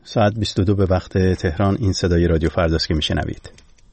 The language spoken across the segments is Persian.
ساعت 22 به وقت تهران. این صدای رادیو فرداست که میشنوید.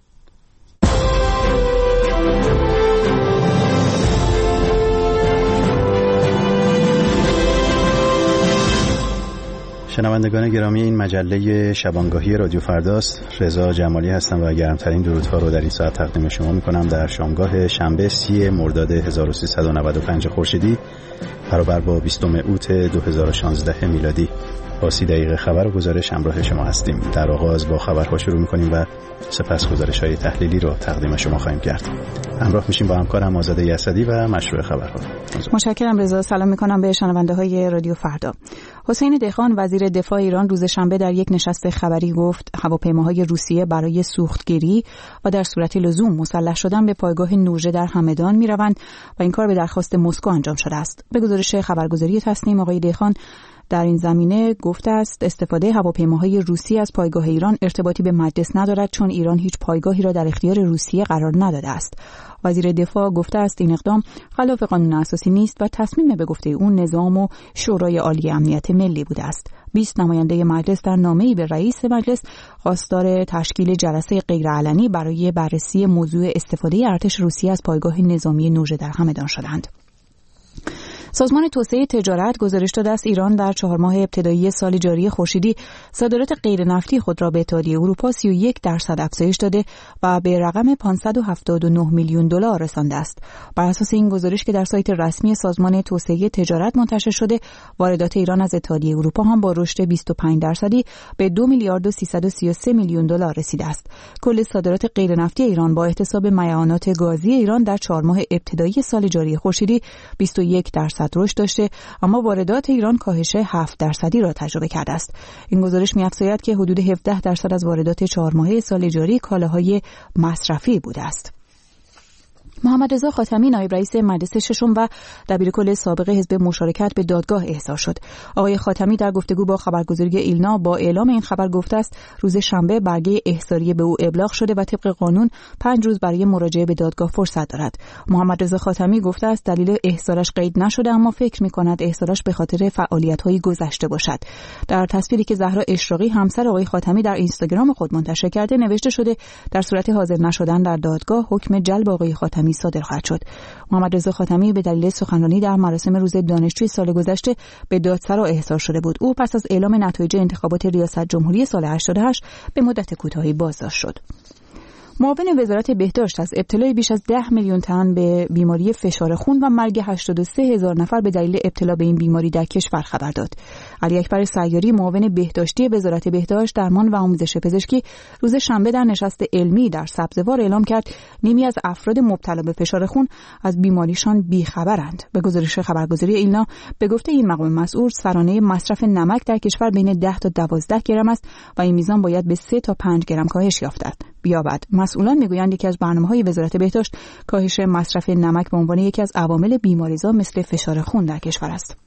شنوندگان گرامی، این مجله شبانگاهی رادیو فرداست. رضا جمالی هستم و گرمترین درودها رو در این ساعت تقدیم شما میکنم در شامگاه شنبه 30 مرداد 1395 خورشیدی برابر با 20 اوت 2016 میلادی. با 30 دقیقه خبر و گزارش همراه شما هستیم. در آغاز با خبرها شروع میکنیم و سپس گزارش‌های تحلیلی رو تقدیم شما خواهیم کرد. همراه میشیم با همکارم آزاده یسدی و مشروع خبرها. متشکرم رضا. سلام میکنم به شنونده‌های رادیو فردا. حسین دهقان وزیر دفاع ایران روز شنبه در یک نشست خبری گفت هواپیماهای روسیه برای سوختگیری و در صورت لزوم مسلح شدن به پایگاه نوژه در همدان میروند و این کار به درخواست مسکو انجام شده است. به گزارش خبرگزاری تسنیم آقای دهقان در این زمینه گفته است استفاده هواپیماهای روسی از پایگاه ایران ارتباطی به مجلس ندارد، چون ایران هیچ پایگاهی را در اختیار روسیه قرار نداده است. وزیر دفاع گفته است این اقدام خلاف قانون اساسی نیست و تصمیم به گفته او نظام و شورای عالی امنیت ملی بوده است. 20 نماینده مجلس در نامه‌ای به رئیس مجلس خواستار تشکیل جلسه غیرعلنی برای بررسی موضوع استفاده ارتش روسیه از پایگاه نظامی نوژه در همدان شدند. سازمان توسعه تجارت گزارش داده است ایران در 4 ماه ابتدایی سال جاری خورشیدی صادرات غیر نفتی خود را به اتحادیه اروپا 31% افزایش داده و به رقم 579 میلیون دلار رسانده است. بر اساس این گزارش که در سایت رسمی سازمان توسعه تجارت منتشر شده، واردات ایران از اتحادیه اروپا هم با رشد 25% به 2 میلیارد و 333 میلیون دلار رسیده است. کل صادرات غیر نفتی ایران با احتساب معاینات گازی ایران در 4 ماه ابتدایی سال جاری خورشیدی 21% رشد داشته، اما واردات ایران کاهش 7% را تجربه کرده است. این گزارش می‌افزاید که حدود 17% از واردات 4 ماهه سال جاری کالاهای مصرفی بوده است. محمد رضا خاتمی نایب رئیس مجلس ششم و دبیرکل سابق حزب مشارکت به دادگاه احضار شد. آقای خاتمی در گفتگو با خبرگزاری ایلنا با اعلام این خبر گفته است روز شنبه برگه احضاریه به او ابلاغ شده و طبق قانون 5 روز برای مراجعه به دادگاه فرصت دارد. محمد رضا خاتمی گفته است دلیل احضارش قید نشده، اما فکر می‌کند احضارش به خاطر فعالیت‌های گذشته باشد. در تصویری که زهرا اشراقی همسر آقای خاتمی در اینستاگرام خود منتشر کرده نوشته شده در صورت حاضر نشدن در دادگاه حکم جلب آقای خاتمی صادر خواهد شد. محمد رضا خاتمی به دلیل سخنرانی در مراسم روز دانشجوی سال گذشته به دادسرا احضار شده بود. او پس از اعلام نتایج انتخابات ریاست جمهوری سال 88 به مدت کوتاهی بازداشت شد. معاون وزارت بهداشت از ابتلای بیش از 10 میلیون تن به بیماری فشار خون و مرگ 83,000 نفر به دلیل ابتلا به این بیماری در کشور خبر داد. علی اکبر سیاری معاون بهداشتی وزارت بهداشت، درمان و آموزش پزشکی روز شنبه در نشست علمی در سبزوار اعلام کرد نیمی از افراد مبتلا به فشار خون از بیماریشان بیخبرند. به گزارش خبرگزاری ایلنا به گفته این مقام مسئول سرانه مصرف نمک در کشور بین 10 تا 12 گرم است و این میزان باید به 3 تا 5 گرم کاهش یابد. مسئولان میگویند یکی از برنامه‌های وزارت بهداشت کاهش مصرف نمک به عنوان یکی از عوامل بیماریزا مثل فشار خون در کشور است.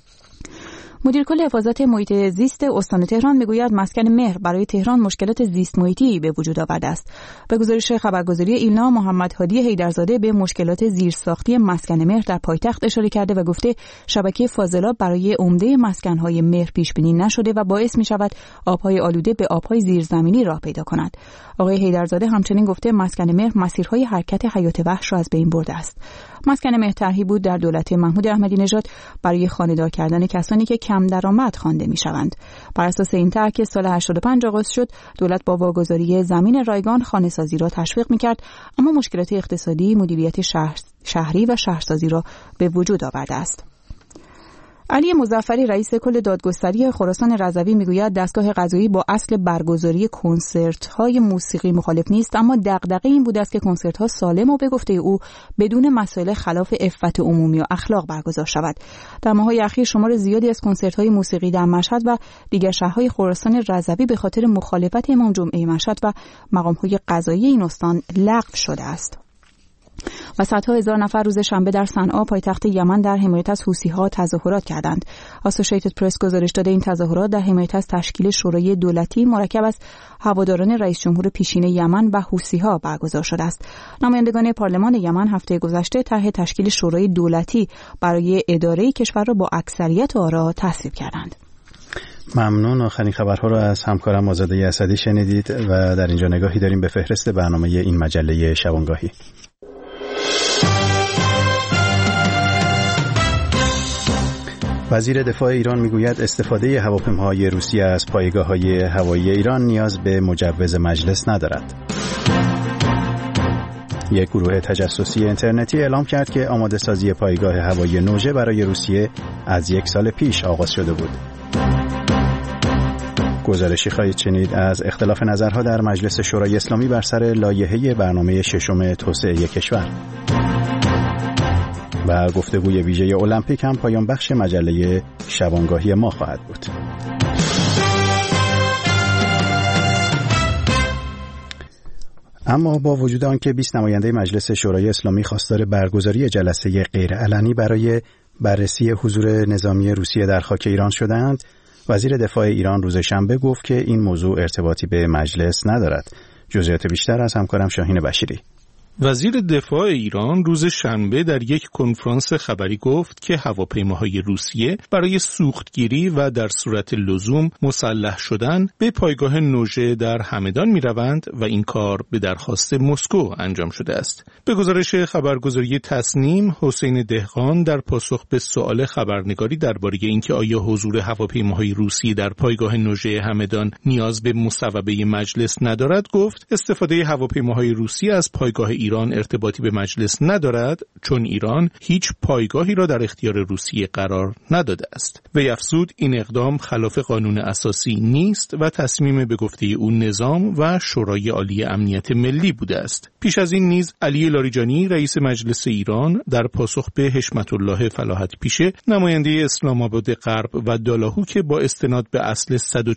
مدیر کل حفاظت محیط زیست استان تهران میگوید مسکن مهر برای تهران مشکلات زیست محیطی به وجود آورده است. به گزارش خبرگزاری ایلنا محمد هادی حیدرزاده به مشکلات زیرساختی مسکن مهر در پایتخت اشاره کرده و گفته شبکه فاضلاب برای عمده مسکن‌های مهر پیش بینی نشده و باعث می‌شود آب‌های آلوده به آب‌های زیرزمینی راه پیدا کند. آقای حیدرزاده همچنین گفته مسکن مهر مسیرهای حرکت حیات وحش را از بین برده است. مسکن مهر طرحی بود در دولت محمود احمدی نژاد برای خانه‌دار کردن کسانی که کم درآمد خوانده می‌شوند. بر اساس این طرح که سال 85 آغاز شد، دولت با واگذاری زمین رایگان خانه‌سازی را تشویق می‌کرد، اما مشکلات اقتصادی، مدیریت شهری و شهرسازی را به وجود آورده است. علی مظفری رئیس کل دادگستری خراسان رضوی میگوید دستگاه قضایی با اصل برگزاری کنسرت‌های موسیقی مخالف نیست، اما دغدغه این بوده است که کنسرت‌ها سالم و به گفته او بدون مسائل خلاف عفت عمومی و اخلاق برگزار شود. در ماه‌های اخیر شمار زیادی از کنسرت‌های موسیقی در مشهد و دیگر شهرهای خراسان رضوی به خاطر مخالفت امام جمعه مشهد و مقام‌های قضایی این استان لغو شده است. و صدها هزار نفر روز شنبه در صنعا پایتخت یمن در حمایت از حوثی‌ها تظاهرات کردند. آسوشیتد پرس گزارش داده این تظاهرات در حمایت از تشکیل شورای دولتی مرکب از هواداران رئیس جمهور پیشین یمن و حوثی‌ها برگزار شده است. نمایندگان پارلمان یمن هفته گذشته طرح تشکیل شورای دولتی برای اداره کشور را با اکثریت آرا تصویب کردند. ممنون. آخرین خبرها رو از همکارم آزاده اسدی شنیدید و در اینجا نگاهی داریم به فهرست برنامه این مجله شبانگاهی. وزیر دفاع ایران میگوید استفاده هواپیماهای روسیه از پایگاه‌های هوایی ایران نیاز به مجوز مجلس ندارد. یک گروه تجسسی اینترنتی اعلام کرد که آماده سازی پایگاه هوایی نوژه برای روسیه از 1 سال پیش آغاز شده بود. گزارشی خواهید شنید از اختلاف نظرها در مجلس شورای اسلامی بر سر لایحه برنامه ششم توسعه کشور. و گفتگوی ویژه المپیک هم پایان بخش مجله شبانگاهی ما خواهد بود. اما با وجود آنکه 20 نماینده مجلس شورای اسلامی خواستار برگزاری جلسه غیرعلنی برای بررسی حضور نظامی روسیه در خاک ایران شدند، وزیر دفاع ایران روز شنبه گفت که این موضوع ارتباطی به مجلس ندارد. جزئیات بیشتر از همکارم شاهین بشیری. وزیر دفاع ایران روز شنبه در یک کنفرانس خبری گفت که هواپیماهای روسیه برای سوختگیری و در صورت لزوم مسلح شدن به پایگاه نوژه در همدان می‌روند و این کار به درخواست مسکو انجام شده است. به گزارش خبرگزاری تصنیم، حسین دهقان در پاسخ به سؤال خبرنگاری درباره اینکه آیا حضور هواپیماهای روسیه در پایگاه نوژه همدان نیاز به مصوبه مجلس ندارد گفت استفاده هواپیماهای روسیه از پایگاه ایران ارتباطی به مجلس ندارد، چون ایران هیچ پایگاهی را در اختیار روسیه قرار نداده است. وی افزود این اقدام خلاف قانون اساسی نیست و تصمیم به گفته او نظام و شورای عالی امنیت ملی بوده است. پیش از این نیز علی لاریجانی رئیس مجلس ایران در پاسخ به حشمت الله فلاحت پیشه نماینده اسلام آباد غرب و دالاهو که با استناد به اصل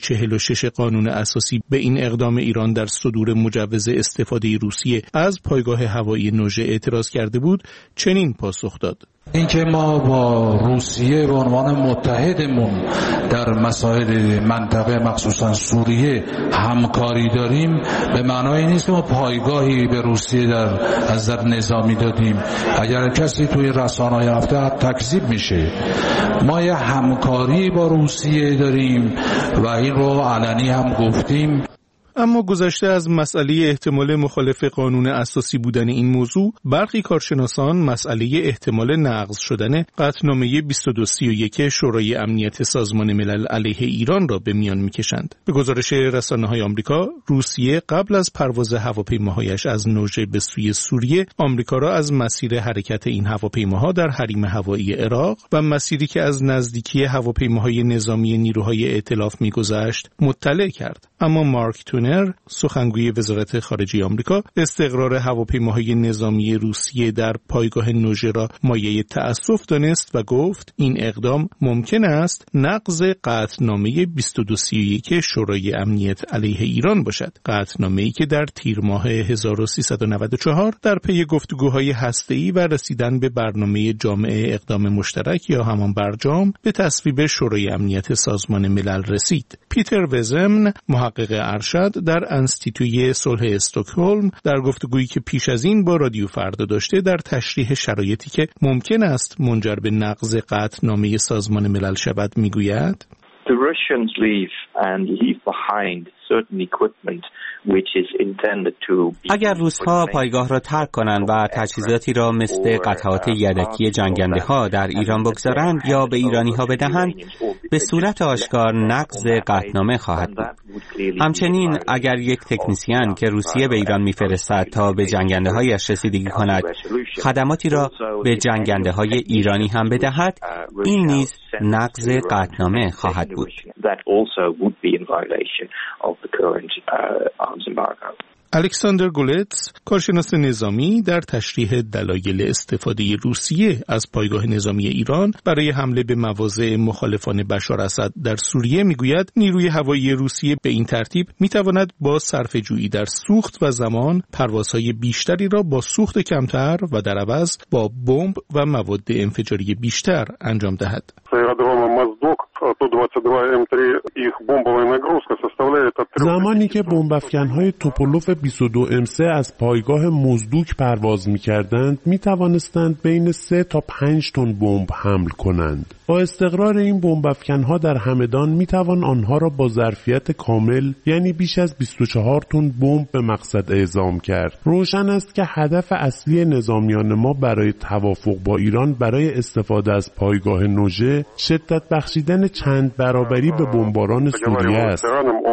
146 قانون اساسی به این اقدام ایران در صدور مجوز استفاده روسیه از پایگاه هوایی نوژه اعتراض کرده بود، چنین پاسخ داد: اینکه ما با روسیه به عنوان متحدمون در مسائل منطقه مخصوصا سوریه همکاری داریم به معنای نیست که ما پایگاهی به روسیه در از نظر نظامی دادیم. اگر کسی توی رسانه‌های هفته تکذیب میشه، ما یه همکاری با روسیه داریم و این رو علنی هم گفتیم. اما گذشته از مسئله احتمال مخالف قانون اساسی بودن این موضوع، برخی کارشناسان مسئله احتمال نقض شدن قطعنامه 2231 شورای امنیت سازمان ملل علیه ایران را به میان می‌کشند. به گزارش رسانه‌های آمریکا، روسیه قبل از پرواز هواپیماهایش از نوژه به سوی سوریه، آمریکا را از مسیر حرکت این هواپیماها در حریم هوایی عراق و مسیری که از نزدیکی هواپیماهای نظامی نیروهای ائتلاف می‌گذشت مطلع کرد. اما مارک سخنگوی وزارت خارجه آمریکا استقرار هواپیماهای نظامی روسیه در پایگاه نوژه را مایه تأسف دانست و گفت این اقدام ممکن است نقض قطعنامه 2231 شورای امنیت علیه ایران باشد، قطعنامه‌ای که در تیر ماه 1394 در پی گفتگوهای هسته‌ای و رسیدن به برنامه جامعه اقدام مشترک یا همان برجام به تصویب شورای امنیت سازمان ملل رسید. پیتر وزمن، محقق ارشد در انستیتوی صلح استکهلم، در گفتگویی که پیش از این با رادیو فردا داشته در تشریح شرایطی که ممکن است منجر به نقض قطعنامه سازمان ملل شود میگوید: The Russians leave behind certain equipment which is intended to be. اگر روس‌ها پایگاه را ترک کنند و تجهیزاتی را مثل قطعات یدکی جنگنده‌ها در ایران بگذارند یا به ایرانی‌ها بدهند، به صورت آشکار نقض قطعنامه خواهد بود. همچنین اگر یک تکنسین که روسیه به ایران می‌فرستد تا به جنگنده‌هایش رسیدگی کند، خدماتی را به جنگنده‌های ایرانی هم بدهد، این نیز نقض قطعنامه خواهد بود. الکساندر گولتس، کارشناس نظامی، در تشریح دلایل استفاده روسیه از پایگاه نظامی ایران برای حمله به مواضع مخالفان بشار اسد در سوریه میگوید نیروی هوایی روسیه به این ترتیب میتواند با صرفه‌جویی در سوخت و زمان پروازهای بیشتری را با سوخت کمتر و در عوض با بمب و مواد انفجاری بیشتر انجام دهد. زمانی که بمب‌افکن‌های توپولوف 22M3 از پایگاه مزدوک پرواز می‌کردند، می‌توانستند بین 3 تا 5 تن بمب حمل کنند. با استقرار این بمب‌افکن‌ها در همدان میتوان آنها را با ظرفیت کامل یعنی بیش از 24 تن بمب به مقصد اعزام کرد. روشن است که هدف اصلی نظامیان ما برای توافق با ایران برای استفاده از پایگاه نوژه شدت بخشیدن چند برابری به بمباران سوریه است.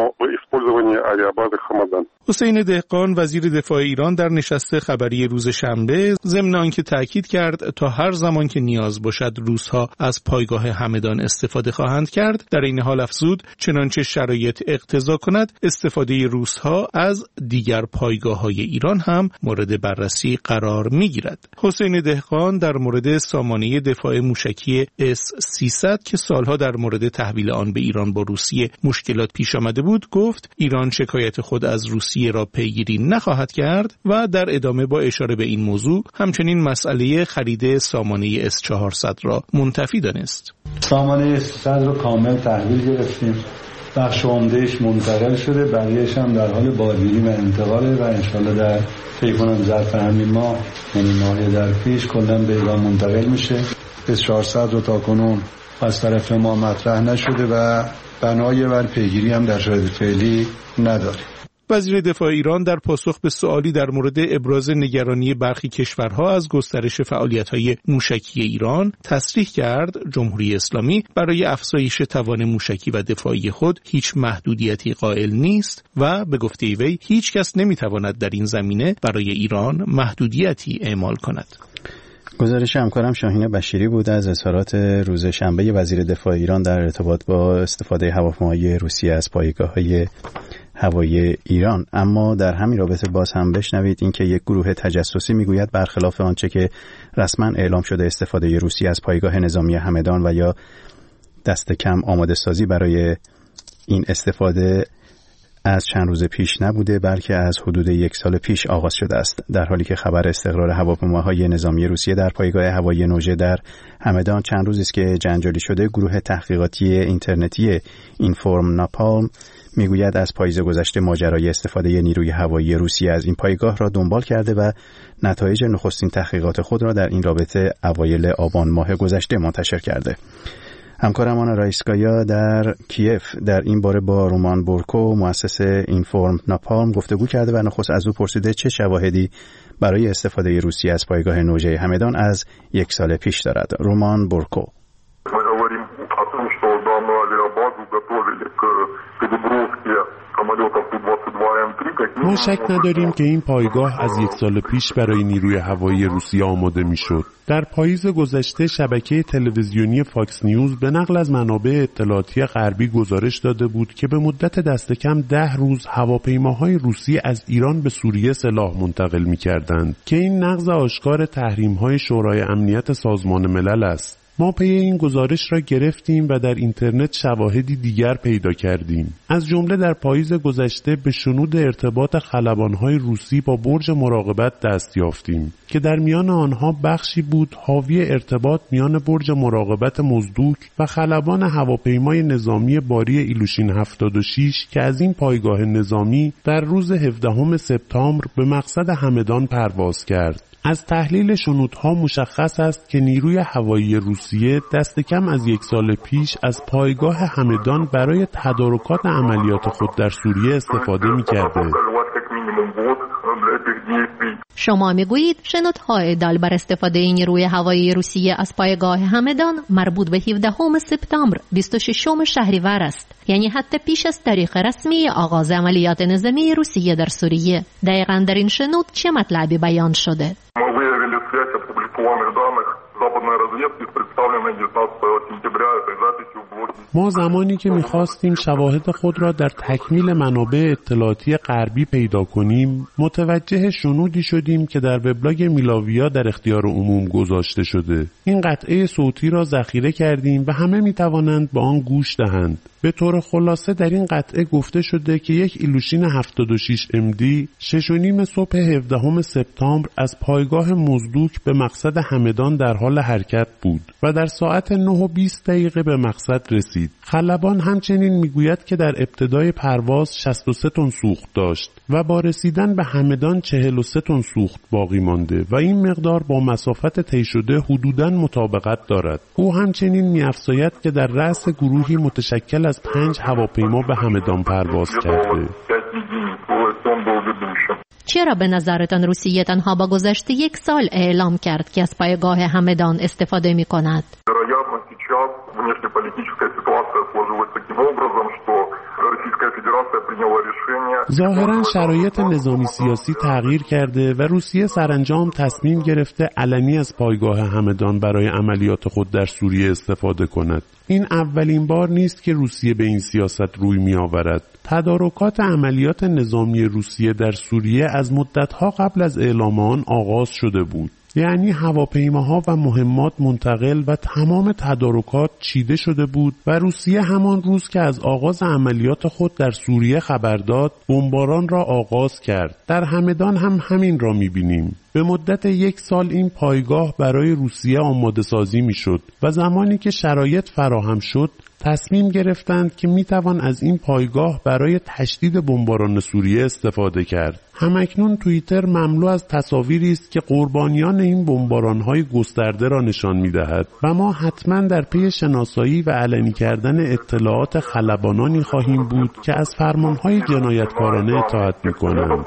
حسین دهقان وزیر دفاع ایران در نشست خبری روز شنبه ضمن آنکه تاکید کرد تا هر زمان که نیاز باشد روس‌ها از پایگاه همدان استفاده خواهند کرد، در این حال افزود چنانچه شرایط اقتضا کند استفاده روس‌ها از دیگر پایگاه‌های ایران هم مورد بررسی قرار می‌گیرد. حسین دهقان در مورد سامانه دفاع موشکی S-300 که سالها در مورد تحویل آن به ایران با روسیه مشکلات پیش آمده بود گفت ایران شکایت خود از روسیه را پیگیری نخواهد کرد و در ادامه با اشاره به این موضوع همچنین مسئله خرید سامانه S-400 را منتفی دانست. سامانه S-300 رو کامل تحویل گرفتیم، بخش عمدهش منتقل شده، بقیه‌اش هم در حال بارگیری و انتقاله و انشالله در طی کنم ظرف همین ماه یعنی ماه در پیش کلاً به ایران منتقل میشه. S-400 رو تا کنون از طرف ما مطرح نشده و بنای بر پیگیری هم در شرایط فعلی نداریم. وزیر دفاع ایران در پاسخ به سوالی در مورد ابراز نگرانی برخی کشورها از گسترش فعالیت‌های موشکی ایران تصریح کرد جمهوری اسلامی برای افزایش توان موشکی و دفاعی خود هیچ محدودیتی قائل نیست و به گفته وی هیچ کس نمی‌تواند در این زمینه برای ایران محدودیتی اعمال کند. گزارش همکارم شاهین بشیری بود از اظهارات روز شنبه وزیر دفاع ایران در ارتباط با استفاده هواپیماهای روسیه از پایگاه‌های هوایی ایران. اما در همین رابطه باز هم بشنوید اینکه یک گروه تجسسی میگوید برخلاف آنچه که رسما اعلام شده استفاده روسیه از پایگاه نظامی همدان و یا دست کم آماده سازی برای این استفاده از چند روز پیش نبوده بلکه از حدود 1 سال پیش آغاز شده است، در حالی که خبر استقرار هواپیماهای نظامی روسیه در پایگاه هوایی نوژه در همدان چند روزی است که جنجالی شده. گروه تحقیقاتی اینترنتی اینفورم ناپالم میگوید از پاییز گذشته ماجرای استفاده نیروی هوایی روسیه از این پایگاه را دنبال کرده و نتایج نخستین تحقیقات خود را در این رابطه اوایل آبان ماه گذشته منتشر کرده. همکارم آنا رایسکایا در کیف در این باره با رومان بورکو مؤسس اینفورم ناپالم گفتگو کرده و نخست از او پرسیده چه شواهدی برای استفاده روسیه از پایگاه نوژه همدان از 1 سال پیش دارد. رومان بورکو: ما شک نداریم که این پایگاه از 1 سال پیش برای نیروی هوایی روسیه آماده میشد. در پاییز گذشته شبکه تلویزیونی فاکس نیوز به نقل از منابع اطلاعاتی غربی گزارش داده بود که به مدت دست کم 10 روز هواپیماهای روسی از ایران به سوریه سلاح منتقل می‌کردند که این نقض آشکار تحریم‌های شورای امنیت سازمان ملل است. ما پی این گزارش را گرفتیم و در اینترنت شواهدی دیگر پیدا کردیم. از جمله در پاییز گذشته به شنود ارتباط خلبان‌های روسی با برج مراقبت دست یافتیم که در میان آنها بخشی بود حاوی ارتباط میان برج مراقبت مزدوک و خلبان هواپیمای نظامی باری ایلوشین 76 که از این پایگاه نظامی در روز 17 سپتامبر به مقصد همدان پرواز کرد. از تحلیل شنودها مشخص است که نیروی هوایی روسیه دست کم از 1 سال پیش از پایگاه همدان برای تدارکات عملیات خود در سوریه استفاده می‌کرده. شما میگویید شنودهای ادعا بر استفاده نیروی هوایی روسیه از پایگاه همدان مربوط به 17 سپتامبر 26 شهریور است، یعنی حتی پیش از تاریخ رسمی آغاز عملیات نظامی روسیه در سوریه. دقیقاً در این شنود چه مطلبی بیان شده؟ ما زمانی که می‌خواستیم شواهد خود را در تکمیل منابع اطلاعاتی غربی پیدا کنیم، متوجه شنودی شدیم که در وبلاگ میلاویا در اختیار عموم گذاشته شده. این قطعه صوتی را ذخیره کردیم و همه می‌توانند به آن گوش دهند. به طور خلاصه در این قطعه گفته شده که یک ایلوشین 76 MD 6:30 صبح 17 سپتامبر از پایگاه مزدوک به مقصد همدان در حال حرکت بود و در ساعت 9:20 به مقصد رسید. رسید. خلبان همچنین میگوید که در ابتدای پرواز 63 تن سوخت داشت و با رسیدن به همدان 43 تن سوخت باقی مانده و این مقدار با مسافت طی شده حدوداً مطابقت دارد. او همچنین می‌افزاید که در رأس گروهی متشکل از 5 هواپیما به همدان پرواز کرده. چرا به نظرتان روسیه تنها با گذشت 1 سال اعلام کرد که از پایگاه همدان استفاده می کند؟ ظاهراً شرایط نظامی سیاسی تغییر کرده و روسیه سرانجام تصمیم گرفته علنی از پایگاه همدان برای عملیات خود در سوریه استفاده کند. این اولین بار نیست که روسیه به این سیاست روی می آورد. تدارکات عملیات نظامی روسیه در سوریه از مدتها قبل از اعلام آن آغاز شده بود. یعنی هواپیماها و مهمات منتقل و تمام تدارکات چیده شده بود و روسیه همان روز که از آغاز عملیات خود در سوریه خبر داد، بمباران را آغاز کرد. در همدان هم همین را می‌بینیم. به مدت 1 سال این پایگاه برای روسیه آماده سازی می‌شد و زمانی که شرایط فراهم شد، تصمیم گرفتند که میتوان از این پایگاه برای تشدید بمباران سوریه استفاده کرد. همکنون توییتر مملو از تصاویری است که قربانیان این بمباران‌های گسترده را نشان می‌دهد و ما حتما در پی شناسایی و علنی کردن اطلاعات خلبانانی خواهیم بود که از فرمان‌های جنایتکارانه اطاعت می‌کنند.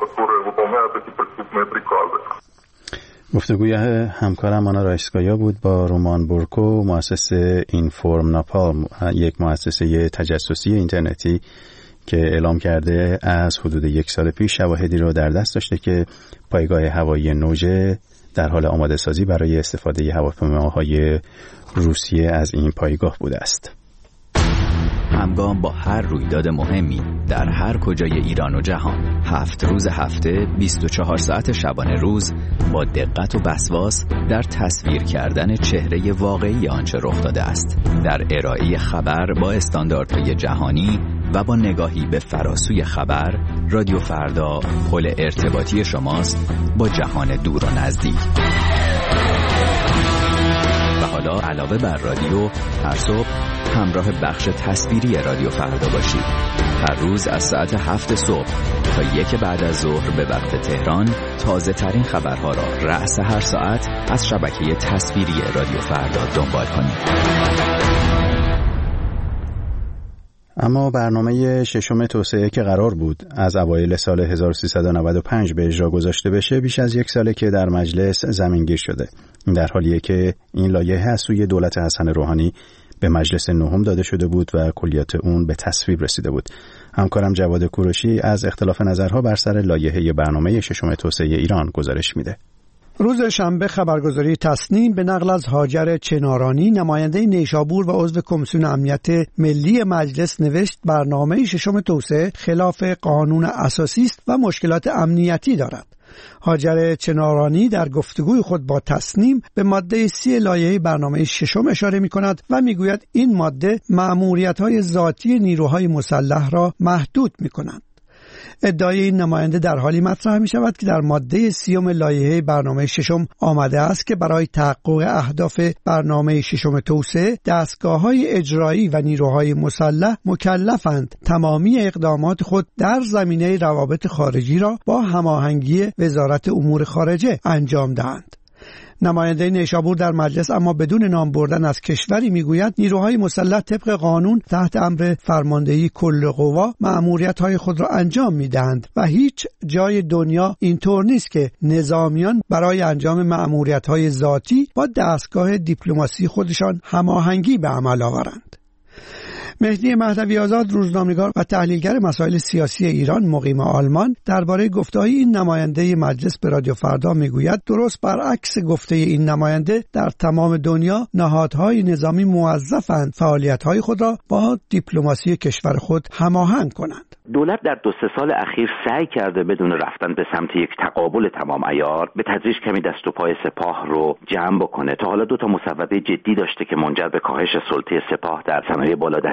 گفتگوی همکارم آنا رایسکایا بود با رومان بورکو، مؤسس اینفورم ناپالم، یک مؤسسه تجسسی اینترنتی که اعلام کرده از حدود 1 سال پیش شواهدی رو در دست داشته که پایگاه هوایی نوژه در حال آماده سازی برای استفاده هواپیماهای روسیه از این پایگاه بوده است. همگام با هر رویداد مهمی در هر کجای ایران و جهان، 7 روز هفته 24 ساعت شبانه روز با دقت و وسواس در تصویر کردن چهره واقعی آنچه رخ داده است، در ارائه خبر با استانداردهای جهانی و با نگاهی به فراسوی خبر، رادیو فردا پل ارتباطی شماست با جهان دور و نزدیک. و حالا علاوه بر رادیو، هر صبح همراه بخش تصویری رادیو فردا باشید. هر روز از ساعت 7 صبح تا 1 بعد از ظهر به وقت تهران تازه ترین خبرها را رأس هر ساعت از شبکه تصویری رادیو فردا دنبال کنید. اما برنامه 6 توسعه که قرار بود از اوایل سال 1395 به اجرا گذاشته بشه، بیش از 1 ساله که در مجلس زمینگیر شده. این در حالیه که این لایحه از سوی دولت حسن روحانی به مجلس نهم داده شده بود و کلیات اون به تصویب رسیده بود. همکارم جواد کوروشی از اختلاف نظرها بر سر لایحه برنامه 6 توسعه ایران گزارش میده. روز شنبه خبرگزاری تصنیم به نقل از هاجر چنارانی، نماینده نیشابور و عضو کمیسیون امنیت ملی مجلس نوشت برنامه 6 توسعه خلاف قانون اساسی است و مشکلات امنیتی دارد. هاجر چنارانی در گفتگوی خود با تصنیم به ماده 30 لایحه برنامه 6 اشاره می‌کند و می‌گوید این ماده مأموریت‌های ذاتی نیروهای مسلح را محدود می‌کند. ادعای این نماینده در حالی مطرح می شود که در ماده 30 لایحه برنامه 6 آمده است که برای تحقق اهداف برنامه 6 توسعه دستگاه‌های اجرایی و نیروهای مسلح مکلفند تمامی اقدامات خود در زمینه روابط خارجی را با هماهنگی وزارت امور خارجه انجام دهند. نماینده نیشابور در مجلس اما بدون نام بردن از کشوری میگوید نیروهای مسلح طبق قانون تحت امر فرماندهی کل قوا مأموریت‌های خود را انجام میدهند و هیچ جای دنیا اینطور نیست که نظامیان برای انجام مأموریت‌های ذاتی با دستگاه دیپلماسی خودشان هماهنگی به عمل آورند. مهدی مهدوی آزاد، روزنامه‌نگار و تحلیلگر مسائل سیاسی ایران مقیم آلمان، درباره گفته‌های این نماینده مجلس به رادیو فردا میگوید درست برعکس گفته این نماینده در تمام دنیا نهادهای نظامی موظفند فعالیت‌های خود را با دیپلماسی کشور خود هماهنگ کنند. دولت در 2-3 سال اخیر سعی کرده بدون رفتن به سمت یک تقابل تمام عیار به تدریج کمی دست و پای سپاه رو جمع بکنه. تا حالا 2 مصوبه جدی داشته که منجر به کاهش سلطه سپاه در صنایع بالادستی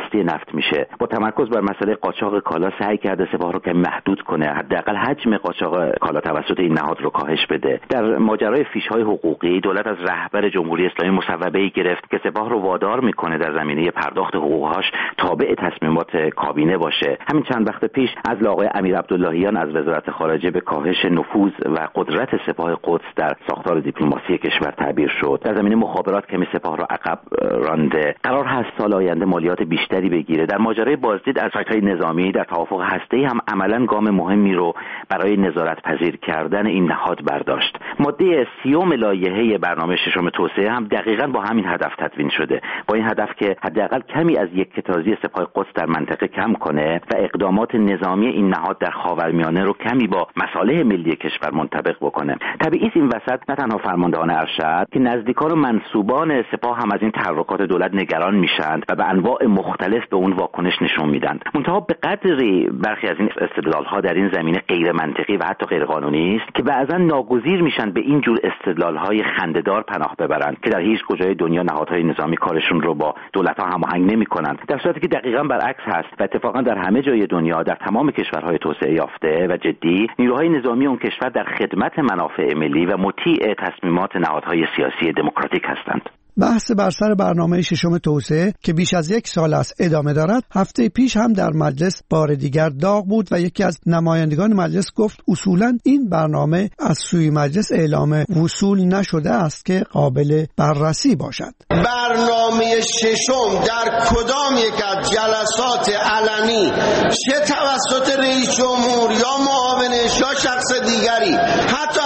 هسته نفت میشه. با تمرکز بر مسئله قاچاق کالا سعی کرده سپاه رو که محدود کنه، حداقل حجم قاچاق کالا توسط این نهاد رو کاهش بده. در ماجرای فیش‌های حقوقی دولت از رهبر جمهوری اسلامی مصوبه‌ای گرفت که سپاه رو وادار میکنه در زمینه پرداخت حقوقهاش تابع تصمیمات کابینه باشه. همین چند وقت پیش از آقای امیر عبداللهیان از وزارت خارجه به کاهش نفوذ و قدرت سپاه قدس در ساختار دیپلماسی کشور تعبیر شد. در زمینه مخابرات کمی سپاه رو عقب رانده. قرار هست سال آینده مالیات بیشتری بگیره. در ماجرای بازدید از سایت‌های نظامی در توافق هسته‌ای هم عملاً گام مهمی رو برای نظارت پذیر کردن این نهاد برداشت. ماده 30 لایحه برنامه ششم توسعه هم دقیقاً با همین هدف تدوین شده، با این هدف که حداقل کمی از یکتازی سپاه قدس در منطقه کم کنه و اقدامات نظامی این نهاد در خاورمیانه رو کمی با مصالح ملی کشور منطبق بکنه. طبیعی است این وسط نه تنها فرماندهان ارشد که نزدیکان و منسوبان سپاه هم از این تحرکات دولت نگران میشن و به انواع مختلف به اون واکنش نشون میدن. منتها به قدری برخی از این استدلال‌ها در این زمینه غیر منطقی و حتی غیر قانونی است که بعضا ناگزیر میشن به این جور استدلال‌های خنده‌دار پناه ببرند که در هیچ کجای دنیا نهادهای نظامی کارشون رو با دولت‌ها هماهنگ نمی‌کنند، در صورتی که دقیقاً برعکس هست و اتفاقاً در همه جای دنیا در تمام کشورهای توسعه یافته و جدی نیروهای نظامی اون کشور در خدمت منافع ملی و مطیع تصمیمات نهادهای سیاسی دموکراتیک هستند. بحث بر سر برنامه ششم توسعه که بیش از 1 سال است ادامه دارد، هفته پیش هم در مجلس بار دیگر داغ بود و یکی از نمایندگان مجلس گفت اصولاً این برنامه از سوی مجلس اعلام وصول نشده است که قابل بررسی باشد. برنامه ششم در کدام یک از جلسات علنی چه توسط رئیس جمهور یا معاونش یا شخص دیگری، حتی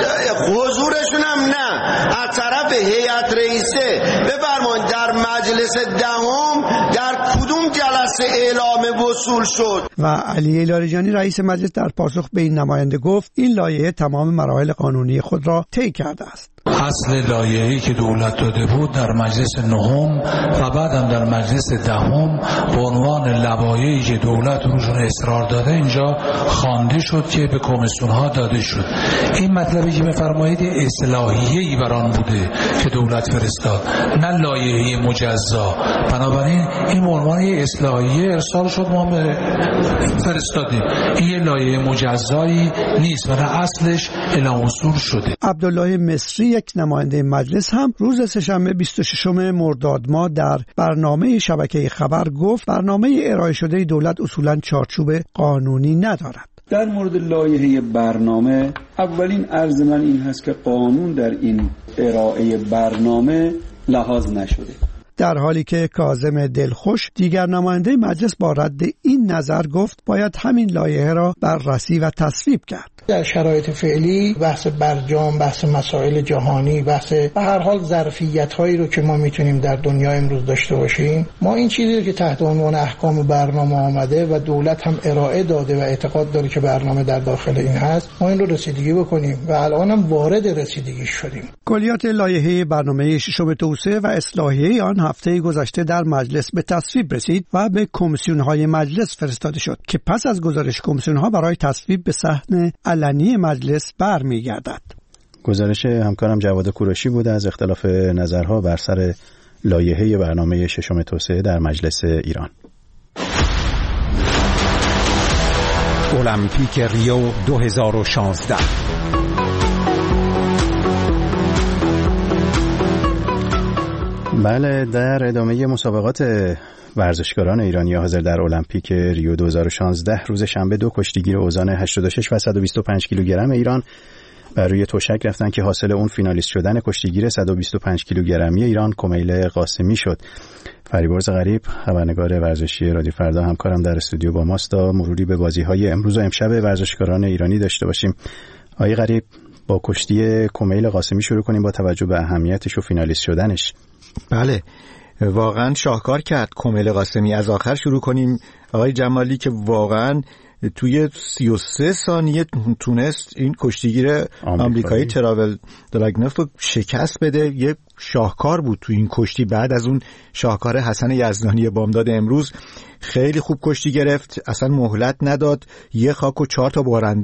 حضورشون هم نه، از طرف هیئت رئیسه بفرمایید در مجلس دهم در کدوم جلسه اعلام وصول شد؟ و علی لاریجانی رئیس مجلس در پاسخ به این نماینده گفت این لایحه تمام مراحل قانونی خود را طی کرده است. اصل لایحه‌ای که دولت داده بود در مجلس نهم و بعدم در مجلس دهم به عنوان لوایحی که دولت روشون اصرار داده اینجا خوانده شد که به کمیسیون‌ها داده شد. این مطلبی که می‌فرمایید اصلاحیه‌ای بران بوده که دولت فرستاد، نه لایحه مجزا. بنابراین این به عنوان اصلاحیه ارسال شد، ما فرستادیم. این یه لایحه مجزایی نیست و نه اصلش اعلام وصول شده. عبدالله مصری یک نماینده مجلس هم روز سه‌شنبه 26 مرداد ماه در برنامه شبکه خبر گفت برنامه ارائه شده دولت اصولاً چارچوب قانونی ندارد. در مورد لایحه برنامه اولین عرض من این هست که قانون در این ارائه برنامه لحاظ نشده، در حالی که کاظم دلخوش دیگر نماینده مجلس با رد این نظر گفت باید همین لایحه را بررسی و تصویب کرد. در شرایط فعلی بحث برجام، بحث مسائل جهانی، بحث به هر حال ظرفیت‌هایی رو که ما میتونیم در دنیا امروز داشته باشیم، ما این چیزی رو که تحت عنوان احکام برنامه آمده و دولت هم ارائه داده و اعتقاد داره که برنامه در داخل این هست، ما این رو رسیدگی بکنیم و الان هم وارد رسیدگی شدیم. کلیات لایحه برنامه ششم توسعه و اصلاحیه آن هفته گذشته در مجلس به تصویب رسید و به کمیسیون‌های مجلس فرستاده شد که پس از گزارش کمیسیون‌ها برای تصویب به صحن علنی مجلس برمیگردد. گزارش همکارم جواد کوروشی بوده از اختلاف نظرها بر سر لایحه برنامه ششم توسعه در مجلس ایران. المپیک ریو 2016. بله، در ادامه مسابقات ورزشکاران ایرانی حاضر در المپیک ریو 2016 روز شنبه 2 کشتیگیر اوزان 86 و 125 کیلوگرم ایران بر روی تشک رفتن که حاصل اون فینالیست شدن کشتیگیر 125 کیلوگرمی ایران کمیل قاسمی شد. فریبرز غریب خبرنگار ورزشی رادیو فردا همکارم در استودیو با ماست تا مروری به بازی‌های امروز و امشب ورزشکاران ایرانی داشته باشیم. آقای غریب، با کشتی کمیل قاسمی شروع کنیم با توجه به اهمیتش و فینالیست شدنش. بله، واقعا شاهکار کرد کمیل قاسمی. از آخر شروع کنیم. آقای جمالی که واقعا توی 33 ثانیه تونست این کشتیگیر آمریکایی تراول دراگنوف رو شکست بده. یه شاهکار بود توی این کشتی. بعد از اون شاهکار حسن یزدانی بامداد امروز خیلی خوب کشتی گرفت، اصلا مهلت نداد، یه خاک و 4 تا بارانداز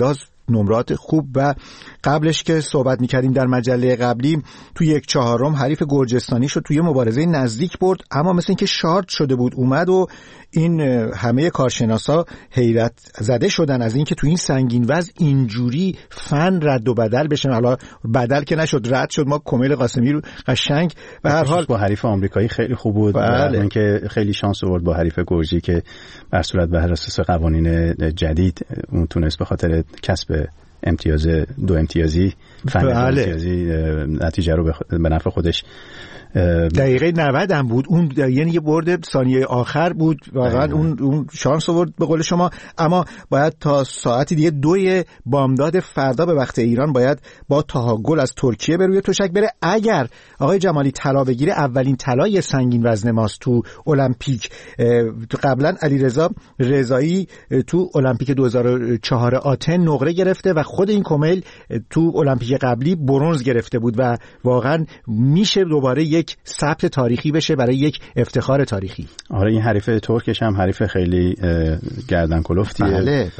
نمرات خوب و قبلش که صحبت میکردیم در مجله قبلی تو 1/4 حریف گرجستانی شد، توی مبارزه نزدیک برد، اما مثل اینکه شارت شده بود اومد و این همه کارشناسا حیرت زده شدن از اینکه تو این سنگین وزن اینجوری فن رد و بدل بشن. حالا بدل که نشد، رد شد. ما کمیل قاسمی رو قشنگ به هر حال با حریف آمریکایی خیلی خوب بود. اینکه خیلی شانس آورد با حریف گرجی که بر صورت بر اساس قوانین جدید اون تونست به خاطر کسب امتیاز 2 امتیازی فن امتیازی نتیجه رو به نفع خودش. دقیقه 90 هم بود اون، یعنی یه برد ثانیه آخر بود واقعا. اون شانس آورد به قول شما. اما باید تا ساعت دیگه 2 بامداد فردا به وقت ایران باید با طه گل از ترکیه به روی تشک بره. اگر آقای جمالی طلا بگیره اولین طلای سنگین وزن ماست تو المپیک. قبلا علیرضا رضایی تو المپیک 2004 آتن نقره گرفته و خود این کمیل تو المپیک قبلی برنز گرفته بود و واقعا میشه دوباره یک ثبت تاریخی بشه برای یک افتخار تاریخی. آره این حریف ترکش هم حریف خیلی گردن کلفتیه. بله.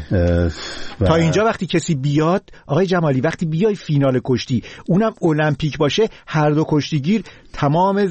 تا اینجا وقتی کسی بیاد آقای جمالی، وقتی بیای فینال کشتی اونم المپیک باشه، هر دو کشتیگیر تمام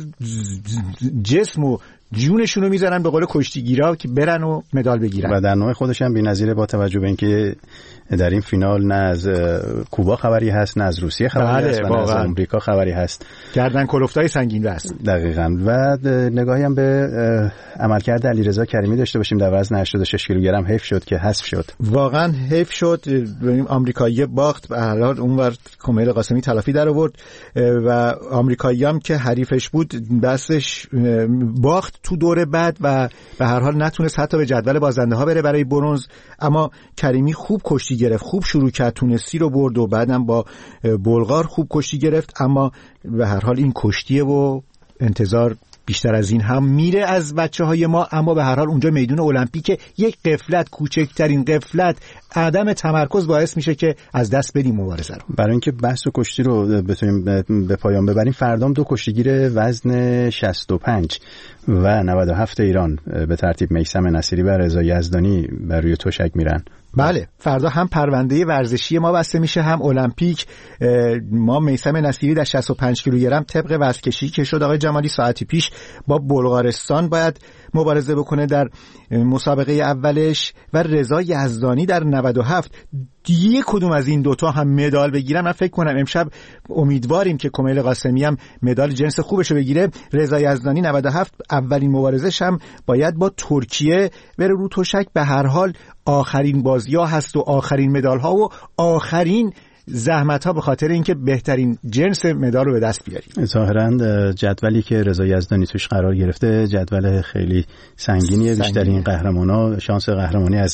جسم و جونشونو میذارن به قول کشتیگیرا که برن و مدال بگیرن و در نوع خودش هم بی‌نظیره با توجه به اینکه در این فینال نه از کوبا خبری هست، نه از روسیه خبری هست و نه از آمریکا خبری هست. گردن کلفتای سنگین وزن. دقیقاً. و نگاهی هم به عملکرد علیرضا کریمی داشته باشیم در وزن 86 کیلوگرم. حیف شد که حذف شد، واقعا حیف شد. آمریکایی باخت، به هر حال اونور کمیل قاسمی تلافی در آورد و آمریکایی هم که حریفش بود دستش باخت تو دور بعد و به هر حال نتونست حتی به جدول بازنده ها بره برای برنز. اما کریمی خوب کشتی گرفت، خوب شروع کرد، تونسی رو برد و بعدم با بلغار خوب کشتی گرفت. اما به هر حال این کشتیه و انتظار بیشتر از این هم میره از بچه‌های ما. اما به هر حال اونجا میدون المپیک، یک غفلت، کوچکترین غفلت، عدم تمرکز باعث میشه که از دست بدیم مبارزه رو. برای اینکه بحث و کشتی رو بتونیم به پایان ببریم، فردام 2 کشتیگیر وزن 65 و 97 ایران به ترتیب میثم نصیری و رضا یزدانی بر روی تشک میرن. بله، فردا هم پرونده ورزشی ما بسته میشه، هم المپیک. ما میثم نصیری در 65 کیلوگرم طبق وزن‌کشی که شد آقای جمالی ساعتی پیش با بلغارستان باید مبارزه بکنه در مسابقه اولش و رضا یزدانی در 97. دیگه کدوم از این دوتا هم مدال بگیرن؟ من فکر کنم امشب امیدواریم که کمیل قاسمی هم مدال جنس خوبشو بگیره. رضا یزدانی 97 اولین مبارزش هم باید با ترکیه بره رو تشک. به هر حال آخرین بازی‌ها هست و آخرین مدال‌ها و آخرین زحمت‌ها به خاطر اینکه بهترین جنس مدال رو به دست بیاریم. ظاهراً جدولی که رضا یزدانی توش قرار گرفته جدول خیلی سنگینیه. بیشترین قهرمان‌ها شانس قهرمانی از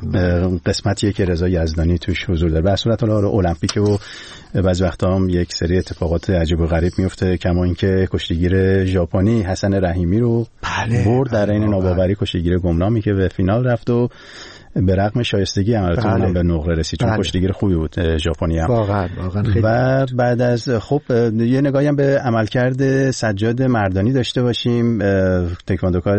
قسمتیه که رضا یزدانی توش حضور داره. به صورت المپیک و بعضی وقتا هم یک سری اتفاقات عجیب و غریب میفته، کما اینکه کشتیگیر ژاپنی حسن رحیمی رو برد در این ناباوری، کشتیگیر گمنامی که به فینال رفت و به رغم شایستگی عملتون به نقره رسید، چون کشتیگیر خوبی بود ژاپنی هم. واقعا خیلی. و بعد از یه نگاهی هم به عملکرد سجاد مردانی داشته باشیم. تکواندوکار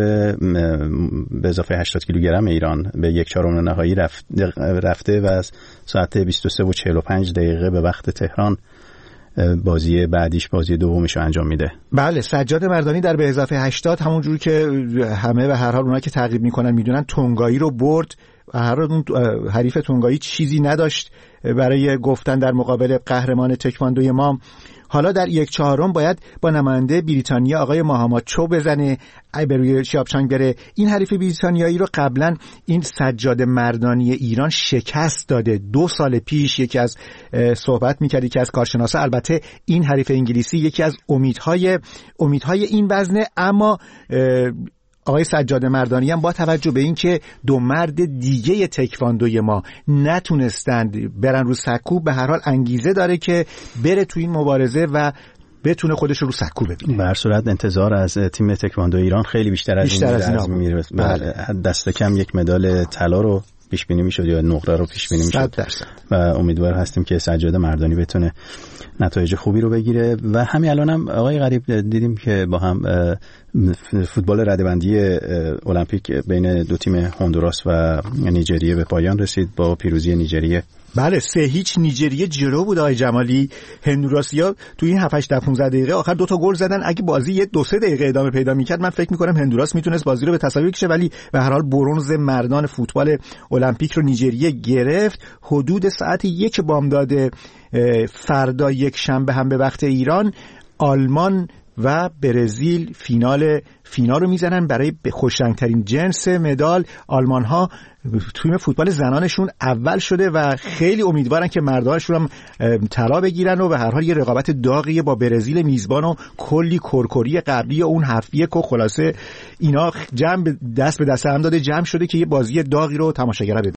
به اضافه 80 کیلوگرم ایران به 1/4 نهایی رفته و از ساعت 23:45 به وقت تهران بازی بعدیش، بازی دومش رو انجام میده. بله، سجاد مردانی در به اضافه 80 همونجوری که همه به هر حال اونایی که تعقیب میکنن میدونن تونگایی رو برد. هر اون حریف تونگایی چیزی نداشت برای گفتن در مقابل قهرمان تکواندوی ما. حالا در 1/4 باید با نماینده بریتانیا آقای محمد چو بزنه، به روی شیابچانگ بره. این حریف بریتانیایی رو قبلا این سجاد مردانی ایران شکست داده 2 سال پیش. یکی از صحبت میکردی که از کارشناسا، البته این حریف انگلیسی یکی از امیدهای این وزنه. اما آقای سجاد مردانی هم با توجه به این که 2 مرد دیگه تکواندوی ما نتونستند برن رو سکو، به هر حال انگیزه داره که بره تو این مبارزه و بتونه خودش رو سکو ببینه. به هر صورت انتظار از تیم تکواندو ایران خیلی بیشتر از این میره. دست کم 1 مدال طلا رو پیش بینی میشد یا نقره رو پیش بینی میشد و امیدوار هستیم که سجاد مردانی بتونه نتایج خوبی رو بگیره. و همین الان هم آقای غریب دیدیم که با هم فوتبال رده‌بندی المپیک بین 2 تیم هندوراس و نیجریه به پایان رسید با پیروزی نیجریه بله 3-0 نیجریه جلو بود آقای جمالی. هندوراسیا تو این 7-8-15 دقیقه آخر 2 تا گل زدن. اگه بازی یه 2-3 دقیقه ادامه پیدا می‌کرد من فکر می‌کنم هندوراس میتونست بازی رو به تساوی بکشه، ولی به هر حال برنز مردان فوتبال المپیک رو نیجریه گرفت. حدود ساعت 1 بامداد فردا یک شنبه هم به وقت ایران آلمان و برزیل فینال رو میزنن برای خوشرنگترین جنس مدال. آلمان ها توی فوتبال زنانشون اول شده و خیلی امیدوارن که مردانشون هم طلا بگیرن و به هر حال یه رقابت داغیه با برزیل میزبان و کلی کرکری قبلی و اون حرفیه که خلاصه اینا دست به دست هم داده جمع شده که یه بازی داغی رو تماشاگرها ببینن.